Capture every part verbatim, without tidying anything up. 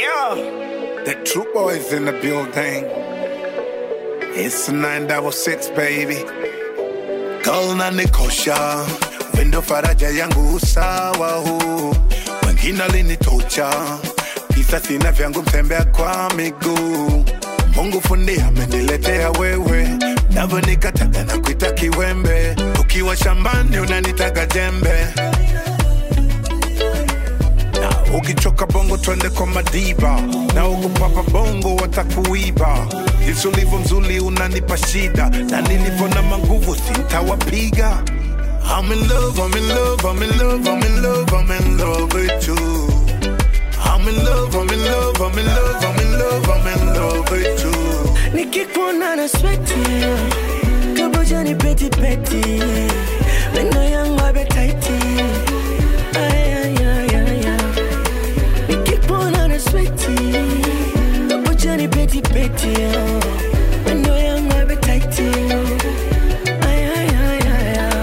Yeah, the True Boys in the building. It's a nine double six, baby. Girl na nikosha, wendo faraja yangu sawa huu. Wengine walinitocha, kisa sina vyangu mtembea kwa miguu. Mungu fundi ameniletea wewe, navo nikataka na kuita kiwembe. Ukiwa shambani unanitaga jembe. Ukichoka bongo twende kwa madiba, na ukupapa bongo watakuiba. Jinsi ulivyo mzuri unanipa shida, na nilivyo na manguvu sitawapiga. I'm in love, I'm in love, I'm in love, I'm in love, I'm in love with you. I'm in love, I'm in love, I'm in love, I'm in love, I'm in love with you. Nikikuona na sweaty, kaboja ni peti peti, meno yangu abe tighty. Ay ay ay ay ay. Nikikuona na sweaty, kaboja ni peti peti, meno yangu abe tighty. Ay ay ay ay ay.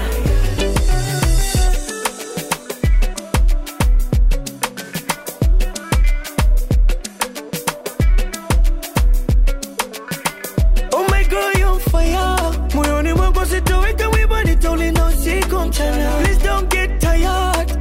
Please don't get tired.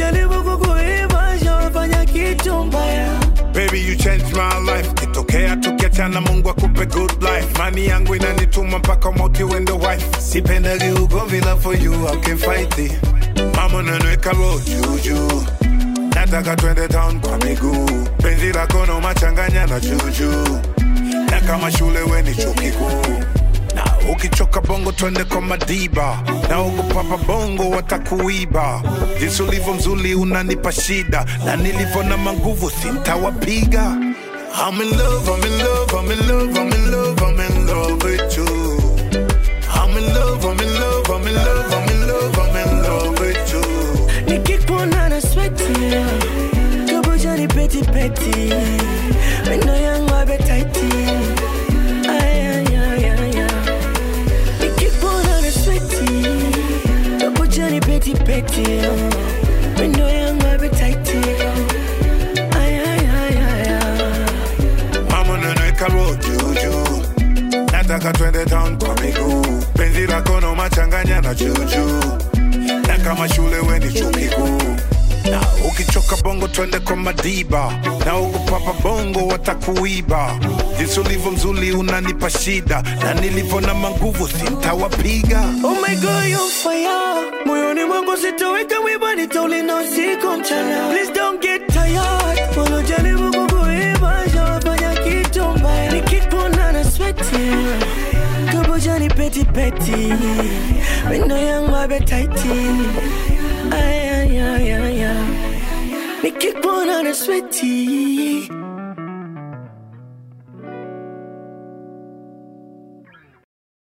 Baby, you changed my life. Itokea tukiachana Mungu akupe good life. Mani yangu inanituma mpaka mauti uende wife. Sipendagi ugomvi, love for you, I can fight it. Mama nanweka road juju, nataka twende town kwa miguu. Penzi lako no machanganya na juju, na kama shule we ni chuo kikuu. Ukichoka bongo twende kwa madiba, na ukupapa bongo watakuiba. Jinsi ulivyo mzuri unanipa shida, na nilivyo na manguvu sitawapiga. I'm in love, I'm in love, I'm in love, I'm in love, I'm in love with you. I'm in love, I'm in love, I'm in love, I'm in love, I'm in love with you. Nikikuona na sweaty, kaboja ni peti peti, meno yangu abe tighty. Ay ay ay ay ay. Nikikuona na sweaty, kaboja ni peti peti, meno yangu abe tighty. Ay ay ay ay ay. Mama nanweka road juju, nataka twende town kwa miguu. Penzi lako no machanganya na juju, na kama shule we ni chuo kikuu. Na ukichoka bongo twende kwa madiba, na ukupapa bongo watakuiba. Jinsi ulivyo mzuri unanipa shida, na nilivyo na manguvu sitawapiga. Oh my God, you're fire. Moyoni mwangu sitoweka wiba, nitaulina usiku mchana. Please don't get tired. Wanajaribu kukuiba, shawafanya kitu mbaya. Nikikuona na sweaty, kaboja ni peti peti, meno yangu abe tighty. Ay ay ay ay ay. Nikikuona na sweaty,